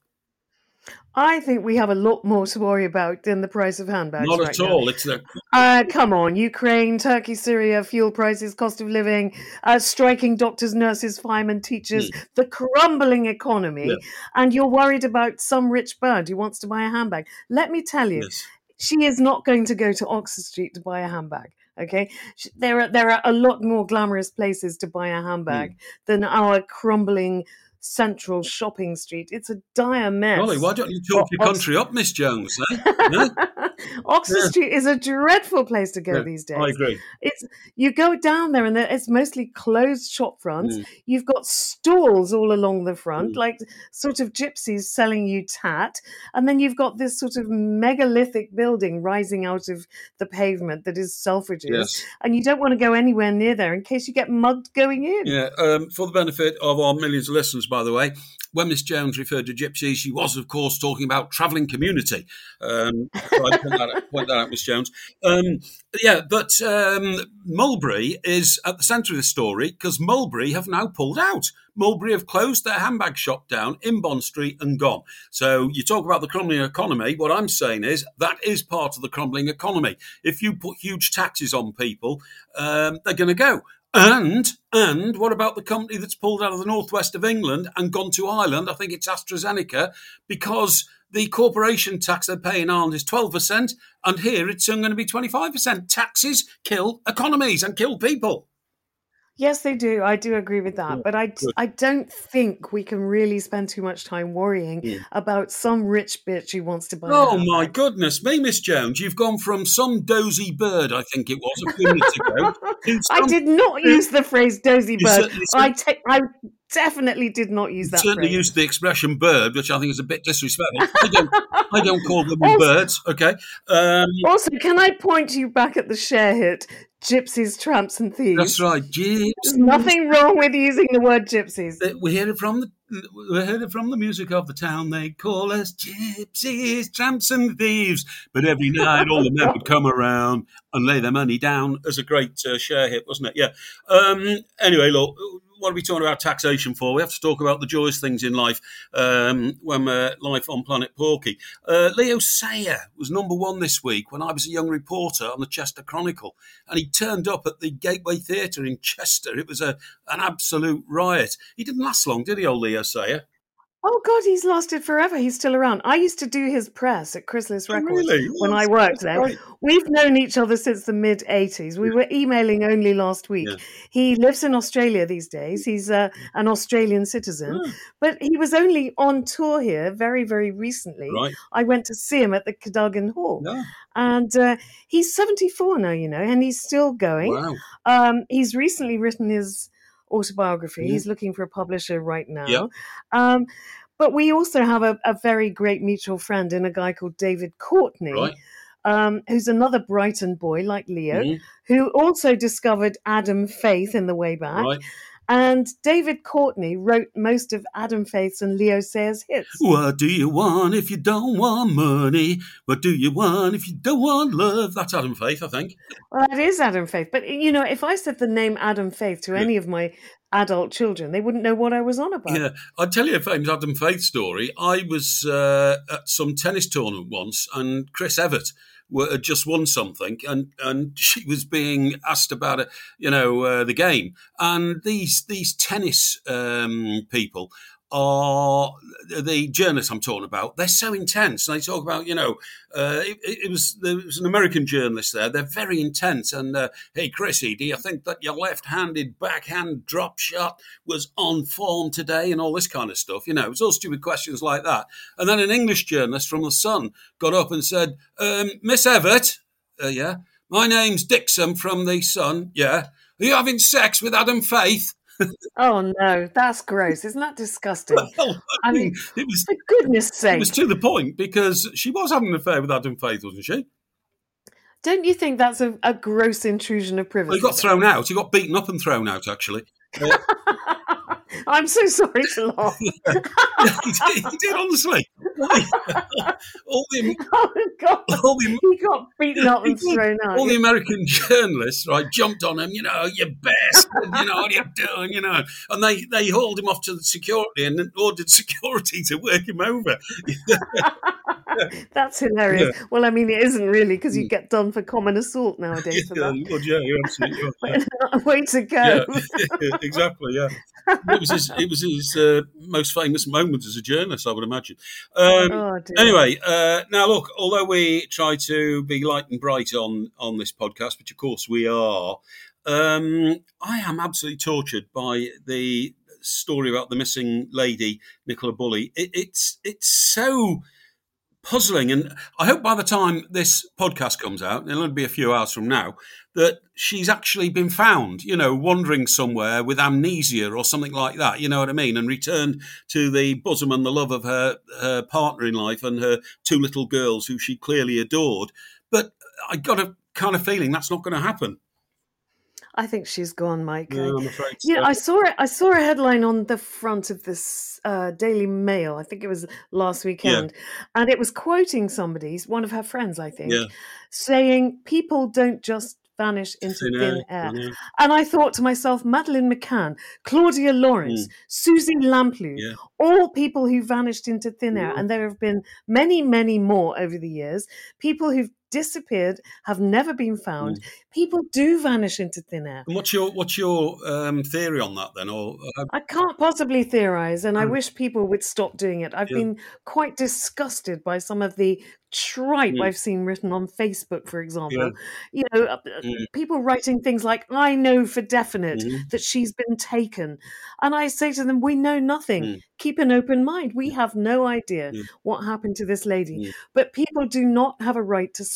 S3: I think we have a lot more to worry about than the price of handbags.
S2: Not
S3: right
S2: at
S3: now.
S2: all. It's the
S3: uh, come on, Ukraine, Turkey, Syria, fuel prices, cost of living, uh, striking doctors, nurses, firemen, teachers, mm. the crumbling economy, yeah. and you're worried about some rich bird who wants to buy a handbag. Let me tell you, yes. she is not going to go to Oxford Street to buy a handbag. Okay, there are there are a lot more glamorous places to buy a handbag mm. than our crumbling central shopping street. It's a dire mess.
S2: Golly, why don't you talk your country up, Miss Jones? Eh? Yeah?
S3: Oxford
S2: yeah.
S3: Street is a dreadful place to go yeah, these days.
S2: I agree.
S3: It's you go down there and it's mostly closed shop fronts. Mm. You've got stalls all along the front, mm. like sort of gypsies selling you tat, and then you've got this sort of megalithic building rising out of the pavement that is Selfridges,
S2: yes.
S3: and you don't want to go anywhere near there in case you get mugged going in.
S2: Yeah, um, for the benefit of our millions of listeners, by the way, when Miss Jones referred to gypsies, she was, of course, talking about travelling community. Um, so I point that out, point that out, Miss Jones. Um, yeah, but um, Mulberry is at the centre of the story because Mulberry have now pulled out. Mulberry have closed their handbag shop down in Bond Street and gone. So you talk about the crumbling economy. What I'm saying is that is part of the crumbling economy. If you put huge taxes on people, um, they're going to go. And and what about the company that's pulled out of the northwest of England and gone to Ireland? I think it's AstraZeneca, because the corporation tax they pay in Ireland is twelve percent, and here it's soon going to be twenty-five percent. Taxes kill economies and kill people.
S3: Yes, they do. I do agree with that.
S2: Yeah,
S3: but I,
S2: good.
S3: I don't think we can really spend too much time worrying
S2: yeah.
S3: about some rich bitch who wants to buy
S2: Oh,
S3: a
S2: my goodness me, Miss Jones. You've gone from some dozy bird, I think it was, a few minutes ago. to some...
S3: I did not use the phrase dozy bird. I, ta- I definitely did not use that
S2: You certainly
S3: phrase.
S2: used the expression bird, which I think is a bit disrespectful. I don't, I don't call them also, birds, okay? Um,
S3: also, can I point you back at the share hit, Gypsies, Tramps and Thieves?
S2: That's right, gypsies.
S3: There's nothing wrong with using the word gypsies.
S2: We hear it from the We heard it from the music of the town. They call us gypsies, tramps and thieves. But every night all the men would come around and lay their money down. As a great uh, share hit, wasn't it? Yeah. Um, anyway, look, what are we talking about taxation for? We have to talk about the joyous things in life um, when we're live on Planet Porky. Uh, Leo Sayer was number one this week when I was a young reporter on the Chester Chronicle, and he turned up at the Gateway Theatre in Chester. It was a an absolute riot. He didn't last long, did he, old Leo Sayer?
S3: Oh, God, he's lasted forever. He's still around. I used to do his press at Chrysalis
S2: Oh,
S3: Records
S2: really?
S3: when
S2: Well,
S3: I worked there.
S2: great.
S3: We've known each other since the mid-eighties. We were emailing only last week.
S2: Yeah.
S3: He lives in Australia these days. He's uh, an Australian citizen.
S2: Oh.
S3: But he was only on tour here very, very recently.
S2: Right.
S3: I went to see him at the Cadogan Hall.
S2: Yeah.
S3: And uh, he's seventy-four now, you know, and he's still going.
S2: Wow.
S3: Um, he's recently written his autobiography.
S2: Mhm.
S3: He's looking for a publisher right now.
S2: Yeah.
S3: Um, but we also have a, a very great mutual friend in a guy called David Courtney,
S2: Right.
S3: um, who's another Brighton boy like Leo,
S2: Mhm.
S3: who also discovered Adam Faith in the way back.
S2: Right.
S3: And David Courtney wrote most of Adam Faith's and Leo Sayers' hits.
S2: What do you want if you don't want money? What do you want if you don't want love? That's Adam Faith, I think.
S3: Well, that is Adam Faith. But, you know, if I said the name Adam Faith to
S2: Yeah.
S3: any of my adult children, they wouldn't know what I was on about.
S2: Yeah, I'll tell you a famous Adam Faith story. I was uh, at some tennis tournament once, and Chris Evert were, had just won something, and, and she was being asked about it, you know, uh, the game. And these these tennis um, people are the journalists I'm talking about. They're so intense. They talk about, you know, uh, it, it was there was an American journalist there. They're very intense. And uh, hey, Chrissy, do you think that your left-handed backhand drop shot was on form today? And all this kind of stuff. You know, it was all stupid questions like that. And then an English journalist from the Sun got up and said, um, "Miss Evert, uh, yeah, my name's Dixon from the Sun. Yeah, are you having sex with Adam Faith?"
S3: Oh, no, that's gross. Isn't that disgusting?
S2: Well,
S3: I mean,
S2: it was
S3: for goodness
S2: it
S3: sake.
S2: was to the point because she was having an affair with Adam Faith, wasn't she?
S3: Don't you think that's a, a gross intrusion of
S2: Well,
S3: privacy?
S2: he got thrown out. He got beaten up and thrown out, actually. Uh,
S3: I'm so sorry to laugh.
S2: he, did, he did, honestly. all, the,
S3: Oh, God.
S2: all, the,
S3: He got beaten up and
S2: He did.
S3: thrown out.
S2: all the American journalists, right, jumped on him, you know, you bastard, you know, what are you doing, you know. And they, they hauled him off to the security and then ordered security to work him over.
S3: That's hilarious. Well, I mean, it isn't really because
S2: Mm.
S3: you get done for common assault nowadays for
S2: yeah,
S3: that.
S2: well, yeah, you're absolutely right.
S3: But way to go.
S2: Yeah, exactly. Yeah, it was his, it was his uh, most famous moment as a journalist, I would imagine. Um,
S3: Oh, dear.
S2: anyway, uh, now look, although we try to be light and bright on on this podcast, which of course we are, um, I am absolutely tortured by the story about the missing lady, Nicola Bulley. It, it's it's so puzzling, and I hope by the time this podcast comes out, it'll only be a few hours from now, that she's actually been found, you know, wandering somewhere with amnesia or something like that, you know what I mean, and returned to the bosom and the love of her, her partner in life and her two little girls who she clearly adored. But I got a kind of feeling that's not going to happen.
S3: I think she's gone, Mike.
S2: No, I'm afraid
S3: Yeah,
S2: so.
S3: I saw it. I saw a headline on the front of this uh, Daily Mail. I think it was last weekend, and it was quoting somebody, one of her friends, I think,
S2: Yeah.
S3: saying people don't just vanish into
S2: Thin
S3: thin,
S2: air,
S3: air.
S2: thin air.
S3: And I thought to myself, Madeleine McCann, Claudia Lawrence, Susie Lamplugh,
S2: Yeah.
S3: all people who vanished into thin air,
S2: Yeah.
S3: and there have been many, many more over the years. People who've disappeared, have never been found. People do vanish into thin air.
S2: And what's your what's your um, theory on that then? Or uh,
S3: I can't possibly theorize, and I
S2: Mm.
S3: wish people would stop doing it. I've
S2: Yeah.
S3: been quite disgusted by some of the tripe
S2: Mm.
S3: I've seen written on Facebook, for example.
S2: Yeah.
S3: You know, uh, uh,
S2: Mm.
S3: people writing things like, I know for definite
S2: Mhm.
S3: that she's been taken. And I say to them, we know nothing.
S2: Mm.
S3: Keep an open mind. We have no idea
S2: Mm.
S3: what happened to this lady.
S2: Mm.
S3: But people do not have a right to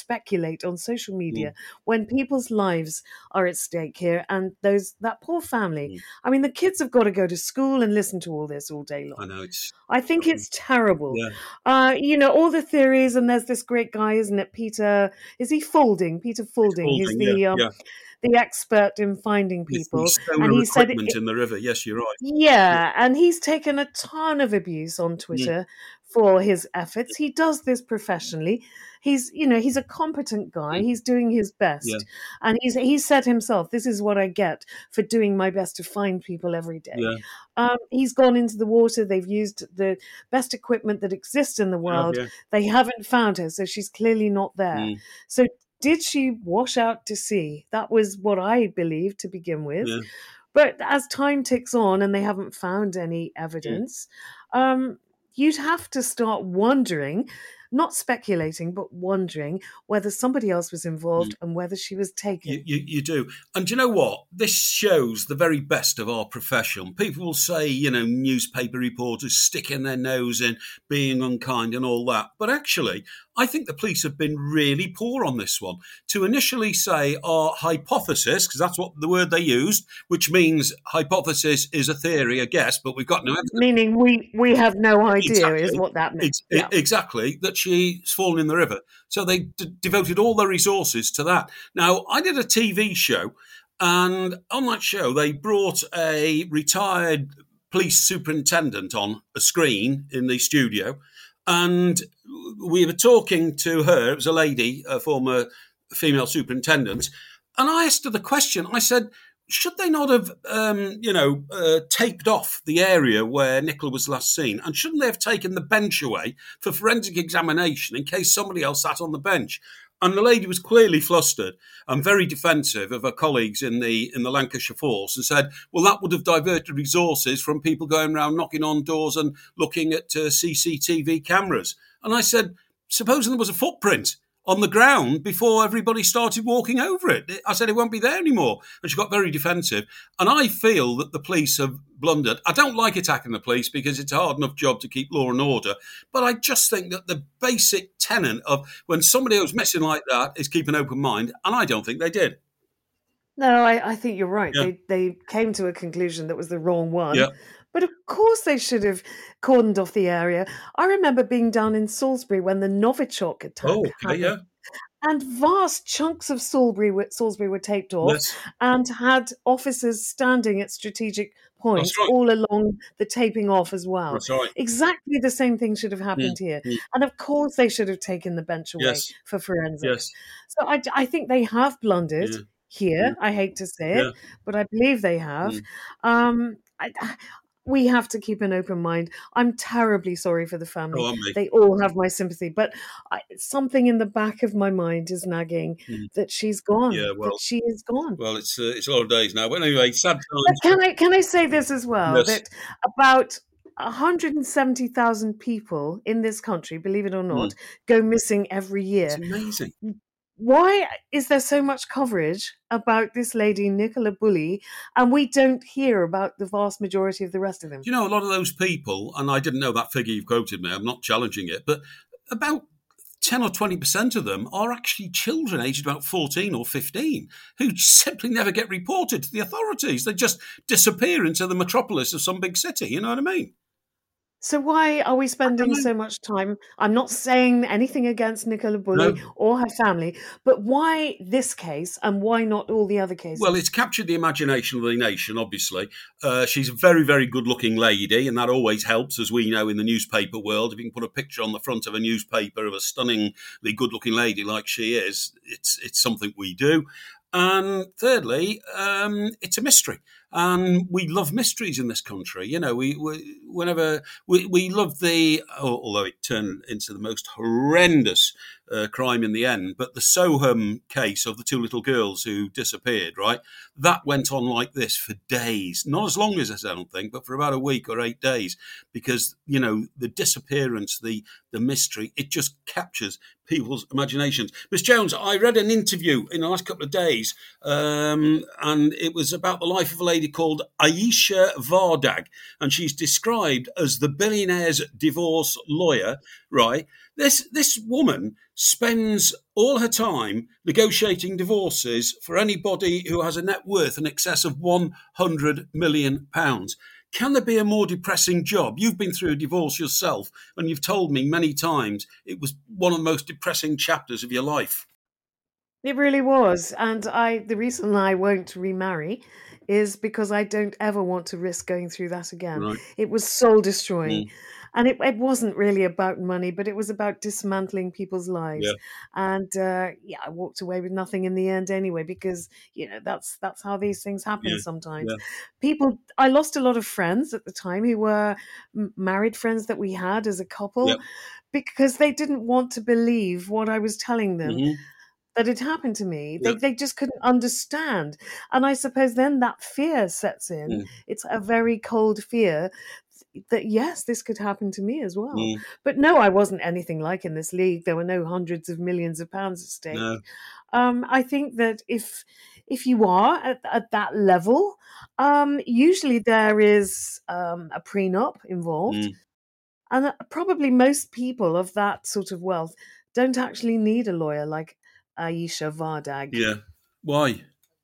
S3: speculate on social media
S2: Mm.
S3: when people's lives are at stake here, and those that poor family.
S2: Mm.
S3: I mean, the kids have got to go to school and listen to all this all day long.
S2: I know it's.
S3: I think it's terrible.
S2: Yeah.
S3: Uh, you know, all the theories, and there's this great guy, isn't it? Peter, is he Faulding? Peter Faulding.
S2: Faulding,
S3: He's the
S2: yeah,
S3: um,
S2: yeah.
S3: the expert in finding
S2: With
S3: people,
S2: the solar
S3: and he said,
S2: equipment
S3: it,
S2: in the river. Yes, you're right.
S3: yeah, and he's taken a ton of abuse on Twitter mm. for his efforts. He does this professionally. He's, you know, he's a competent guy.
S2: Mm.
S3: He's doing his best,
S2: Yeah.
S3: and he's he said himself, "This is what I get for doing my best to find people every day."
S2: Yeah.
S3: Um, he's gone into the water. They've used the best equipment that exists in the world.
S2: Yeah, yeah.
S3: They haven't found her, so she's clearly not there.
S2: Mm.
S3: So did she wash out to sea? That was what I believed to begin with.
S2: Yeah.
S3: But as time ticks on and they haven't found any evidence, mm. um, you'd have to start wondering, not speculating, but wondering whether somebody else was involved mm. and whether she was taken.
S2: You, you, you do. And do you know what? This shows the very best of our profession. People will say, you know, newspaper reporters sticking their nose in, being unkind and all that. But actually, I think the police have been really poor on this one. To initially say our hypothesis, because that's what the word they used, which means hypothesis is a theory, a guess, but we've got no evidence.
S3: Meaning we, we have no idea
S2: exactly.
S3: is what that means.
S2: It's, yeah. Exactly, that she's fallen in the river. So they d- devoted all their resources to that. Now, I did a T V show, and on that show, they brought a retired police superintendent on a screen in the studio, and we were talking to her. It was a lady, a former female superintendent. And I asked her the question. I said, should they not have, um, you know, uh, taped off the area where Nicola was last seen? And shouldn't they have taken the bench away for forensic examination in case somebody else sat on the bench? And the lady was clearly flustered and very defensive of her colleagues in the in the Lancashire Force and said, well, that would have diverted resources from people going around knocking on doors and looking at uh, C C T V cameras. And I said, supposing there was a footprint on the ground before everybody started walking over it. I said, it won't be there anymore. And she got very defensive. And I feel that the police have blundered. I don't like attacking the police because it's a hard enough job to keep law and order. But I just think that the basic tenet of when somebody who's messing like that is keep an open mind. And I don't think they did.
S3: No, I, I think you're right.
S2: Yeah.
S3: They they came to a conclusion that was the wrong one.
S2: Yeah.
S3: But of course they should have cordoned off the area. I remember being down in Salisbury when the Novichok attack
S2: Oh, okay,
S3: happened.
S2: yeah.
S3: And vast chunks of Salisbury were, Salisbury were taped off
S2: Yes.
S3: and had officers standing at strategic points
S2: That's right.
S3: all along the taping off as well.
S2: That's right.
S3: Exactly the same thing should have happened
S2: Mm,
S3: here.
S2: mm.
S3: And of course they should have taken the bench away
S2: Yes.
S3: for forensics.
S2: Yes.
S3: So I, I think they have blundered
S2: Yeah.
S3: here. I hate to say it,
S2: Yeah.
S3: but I believe they have.
S2: Mm.
S3: Um, I, we have to keep an open mind. I'm terribly sorry for the family.
S2: Oh, aren't we?
S3: They all have my sympathy, but I, something in the back of my mind is nagging
S2: Mm.
S3: that she's gone.
S2: Yeah, well-
S3: that she is gone.
S2: Well, it's uh, it's a lot of days now. But anyway, sad
S3: But
S2: times.
S3: can I can I say this as well?
S2: Yes.
S3: That about one hundred seventy thousand people in this country, believe it or not, go missing every year.
S2: It's amazing.
S3: Why is there so much coverage about this lady, Nicola Bulley, and we don't hear about the vast majority of the rest of them?
S2: Do you know, a lot of those people, and I didn't know that figure you've quoted me, I'm not challenging it, but about ten or twenty percent of them are actually children aged about fourteen or fifteen who simply never get reported to the authorities. They just disappear into the metropolis of some big city. You know what I mean?
S3: So why are we spending
S2: know.
S3: so much time? I'm not saying anything against Nicola Bulley
S2: No.
S3: or her family, but why this case and why not all the other cases?
S2: Well, it's captured the imagination of the nation, obviously. Uh, she's a very, very good-looking lady, and that always helps, as we know in the newspaper world. If you can put a picture on the front of a newspaper of a stunningly good-looking lady like she is, it's it's something we do. And thirdly, um, it's a mystery. And we love mysteries in this country. You know, we, we whenever we, we love the, oh, although it turned into the most horrendous uh, crime in the end, but the Soham case of the two little girls who disappeared, right? That went on like this for days. Not as long as this, I don't think, but for about a week or eight days. Because, you know, the disappearance, the, the mystery, it just captures people's imaginations. Miss Jones, I read an interview in the last couple of days, um, and it was about the life of a lady lady called Aisha Vardag, and she's described as the billionaire's divorce lawyer, right? This this woman spends all her time negotiating divorces for anybody who has a net worth in excess of one hundred million pounds. Can there be a more depressing job? You've been through a divorce yourself, and you've told me many times it was one of the most depressing chapters of your life.
S3: It really was. And I, the reason I won't remarry is because I don't ever want to risk going through that again.
S2: Right.
S3: It was soul destroying.
S2: Mm.
S3: And it, it wasn't really about money, but it was about dismantling people's lives.
S2: Yeah.
S3: And uh, yeah, I walked away with nothing in the end anyway, because, you know, that's that's how these things happen
S2: Yeah.
S3: sometimes.
S2: Yeah.
S3: People, I lost a lot of friends at the time who were m- married friends that we had as a couple,
S2: Yep.
S3: because they didn't want to believe what I was telling them.
S2: Mhm.
S3: That had happened to me.
S2: Yep.
S3: They they just couldn't understand. And I suppose then that fear sets in.
S2: Mm.
S3: It's a very cold fear that, yes, this could happen to me as well.
S2: Mm.
S3: But no, I wasn't anything like in this league. There were no hundreds of millions of pounds at stake.
S2: No.
S3: Um, I think that if if you are at, at that level, um, usually there is um, a prenup involved.
S2: Mm.
S3: And uh, probably most people of that sort of wealth don't actually need a lawyer like Aisha Vardag.
S2: Yeah. Why?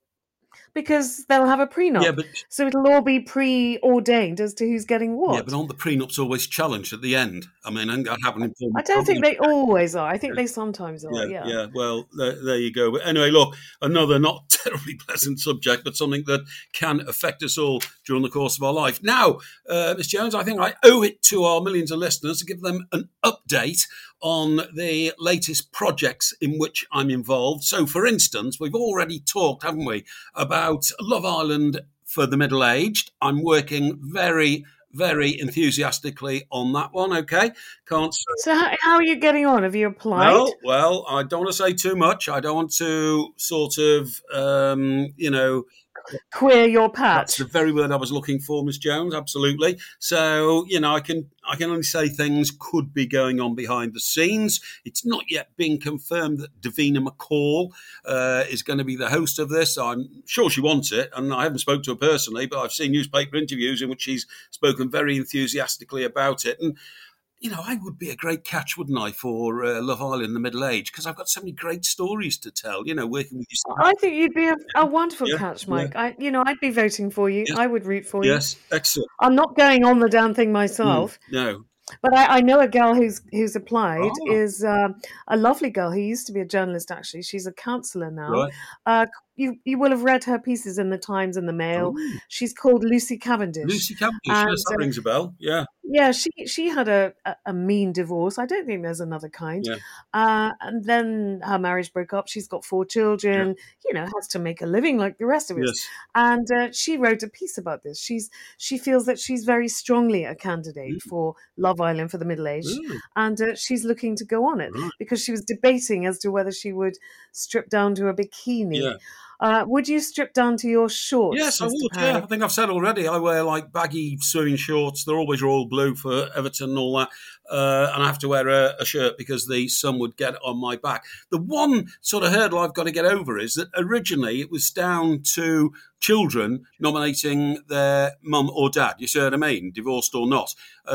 S3: Because they'll have a prenup.
S2: Yeah, but
S3: So it'll all be preordained as to who's getting what.
S2: yeah, but aren't the prenups always challenged at the end? I mean, ain't that happening?
S3: I don't think they always are. I think they sometimes are,
S2: Yeah,
S3: yeah.
S2: yeah. Well, there, there you go. But anyway, look, another not terribly pleasant subject, but something that can affect us all during the course of our life. Now, uh, Miss Jones, I think I owe it to our millions of listeners to give them an update on the latest projects in which I'm involved. So, for instance, we've already talked, haven't we, about Love Island for the middle-aged. I'm working very very enthusiastically on that one, okay? Can't say.
S3: So how, how are you getting on? Have you applied?
S2: Well, well, I don't want to say too much. I don't want to sort of, um, you know,
S3: queer your patch.
S2: That's the very word I was looking for, Miss Jones. Absolutely. So, you know, I can I can only say things could be going on behind the scenes. It's not yet been confirmed that Davina McCall uh, is going to be the host of this. I'm sure she wants it, and I haven't spoken to her personally, but I've seen newspaper interviews in which she's spoken very enthusiastically about it. And you know, I would be a great catch, wouldn't I, for uh, Love Island in the middle age? Because I've got so many great stories to tell, you know, working with you.
S3: I think you'd be a, a wonderful
S2: Yeah,
S3: catch, Mike.
S2: yeah.
S3: I, you know, I'd be voting for you.
S2: Yes.
S3: I would root for you.
S2: Yes, excellent.
S3: I'm not going on the damn thing myself.
S2: Mm, no.
S3: But I, I know a girl who's who's applied
S2: Oh.
S3: is um, a lovely girl who used to be a journalist. Actually, she's a counsellor now.
S2: Right.
S3: Uh, you you will have read her pieces in the Times and the Mail.
S2: Oh.
S3: She's called Lucy Cavendish.
S2: Lucy Cavendish,
S3: And,
S2: yes, that
S3: uh,
S2: rings a bell. Yeah.
S3: Yeah, she she had a, a, a mean divorce. I don't think there's another kind.
S2: Yeah.
S3: Uh, and then her marriage broke up. She's got four children. You know, has to make a living like the rest of us.
S2: Yes.
S3: And uh, she wrote a piece about this. She's she feels that she's very strongly a candidate for Love Island for the middle aged,
S2: Really?
S3: and uh, she's looking to go on it
S2: Right.
S3: because she was debating as to whether she would strip down to a bikini.
S2: Yeah.
S3: Uh, would you strip down to your shorts?
S2: Yes, I
S3: Mister
S2: would. Yeah,
S3: Paddock?
S2: I think I've said already. I wear like baggy swimming shorts. They're always royal blue for Everton and all that. Uh, and I have to wear a, a shirt because the sun would get on my back. The one sort of hurdle I've got to get over is that originally it was down to children nominating their mum or dad. You see what I mean? Divorced or not.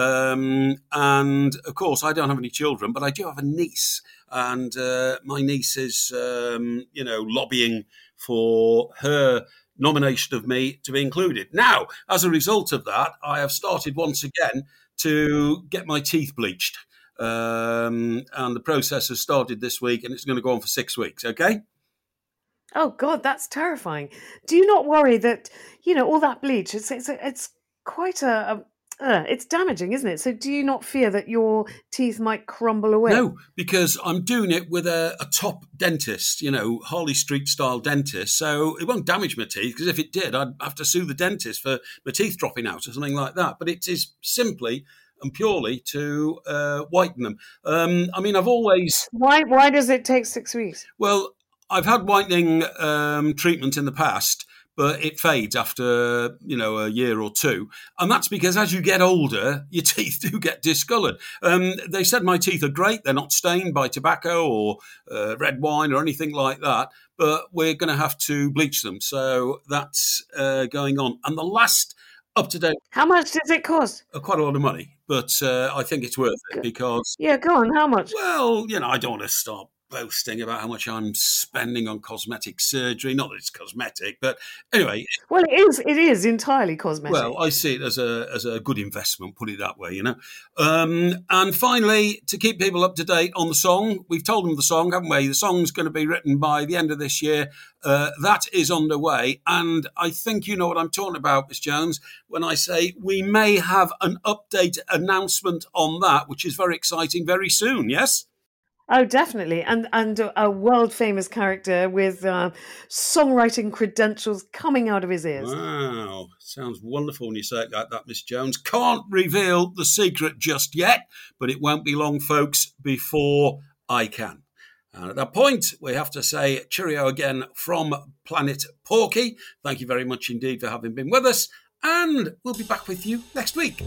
S2: Um, and of course, I don't have any children, but I do have a niece. And uh, my niece is, um, you know, lobbying for her nomination of me to be included. Now, as a result of that, I have started once again to get my teeth bleached. Um, and the process has started this week and it's going to go on for six weeks, okay?
S3: Oh God, that's terrifying. Do you not worry that, you know, all that bleach, it's it's it's quite a, a uh, it's damaging, isn't it? So do you not fear that your teeth might crumble away?
S2: No, because I'm doing it with a, a top dentist, you know, Harley Street style dentist. So it won't damage my teeth, because if it did, I'd have to sue the dentist for my teeth dropping out or something like that. But it is simply and purely to uh, whiten them. Um, I mean, I've always...
S3: Why Why does it take six weeks?
S2: Well, I've had whitening um, treatment in the past, but it fades after, you know, a year or two. And that's because as you get older, your teeth do get discoloured. Um, they said my teeth are great. They're not stained by tobacco or uh, red wine or anything like that, but we're going to have to bleach them. So that's uh, going on. And the last up to date.
S3: How much does it cost?
S2: Uh, quite a lot of money, but uh, I think it's worth it because.
S3: Yeah, go on. How much?
S2: Well, you know, I don't want to stop boasting about how much I'm spending on cosmetic surgery. Not that it's cosmetic, but anyway.
S3: Well, it is. It is entirely cosmetic.
S2: Well, I see it as a as a good investment. Put it that way, you know. Um, and finally, to keep people up to date on the song, we've told them the song, haven't we? The song's going to be written by the end of this year. Uh, that is underway, and I think you know what I'm talking about, Miss Jones, when I say we may have an update announcement on that, which is very exciting, very soon. Yes.
S3: Oh, definitely. And and a world famous character with uh, songwriting credentials coming out of his ears.
S2: Wow. Sounds wonderful when you say it like that, Miss Jones. Can't reveal the secret just yet, but it won't be long, folks, before I can. And at that point, we have to say cheerio again from Planet Porky. Thank you very much indeed for having been with us. And we'll be back with you next week.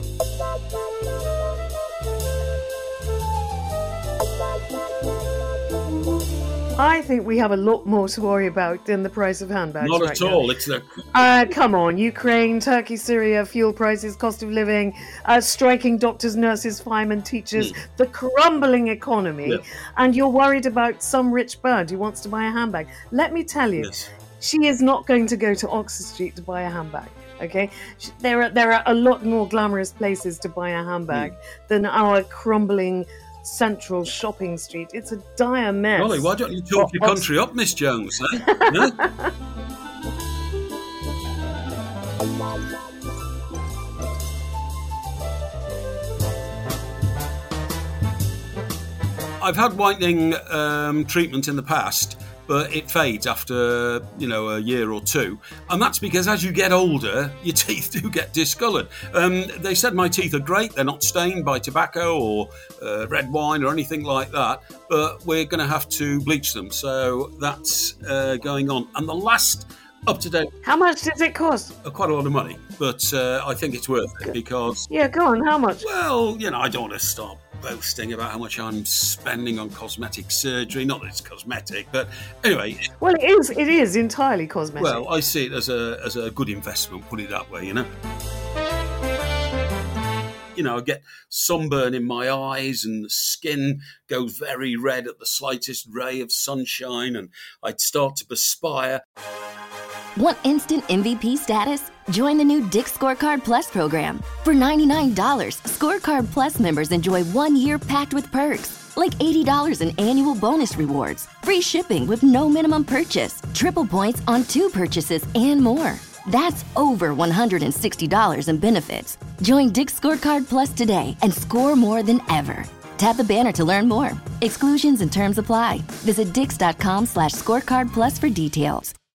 S3: I think we have a lot more to worry about than the price of handbags.
S2: Not
S3: right
S2: at
S3: now.
S2: all. It's the
S3: uh, come on, Ukraine, Turkey, Syria, fuel prices, cost of living, uh, striking doctors, nurses, firemen, teachers, mm. the crumbling economy, yeah. and you're worried about some rich bird who wants to buy a handbag. Let me tell you, yes. she is not going to go to Oxford Street to buy a handbag. Okay, there are there are a lot more glamorous places to buy a handbag mm. than our crumbling central shopping street. It's a dire mess.
S2: Golly, why don't you talk your country up, Miss Jones? Eh? No? I've had whitening um, treatment in the past, but it fades after, you know, a year or two. And that's because as you get older, your teeth do get discoloured. Um, they said my teeth are great. They're not stained by tobacco or uh, red wine or anything like that, but we're going to have to bleach them. So that's uh, going on. And the last up to date.
S3: How much does it cost?
S2: Uh, quite a lot of money, but uh, I think it's worth it because.
S3: Yeah, go on. How much?
S2: Well, you know, I don't want to stop boasting about how much I'm spending on cosmetic surgery. Not that it's cosmetic, but anyway.
S3: Well, it is. It is entirely cosmetic.
S2: Well, I see it as a as a good investment. Put it that way, you know. You know, I get sunburn in my eyes and the skin goes very red at the slightest ray of sunshine, and I'd start to perspire.
S4: Want instant M V P status? Join the new Dick's Scorecard Plus program. For ninety-nine dollars, Scorecard Plus members enjoy one year packed with perks, like eighty dollars in annual bonus rewards, free shipping with no minimum purchase, triple points on two purchases, and more. That's over one hundred sixty dollars in benefits. Join Dick's Scorecard Plus today and score more than ever. Tap the banner to learn more. Exclusions and terms apply. Visit dix.com slash scorecard plus for details.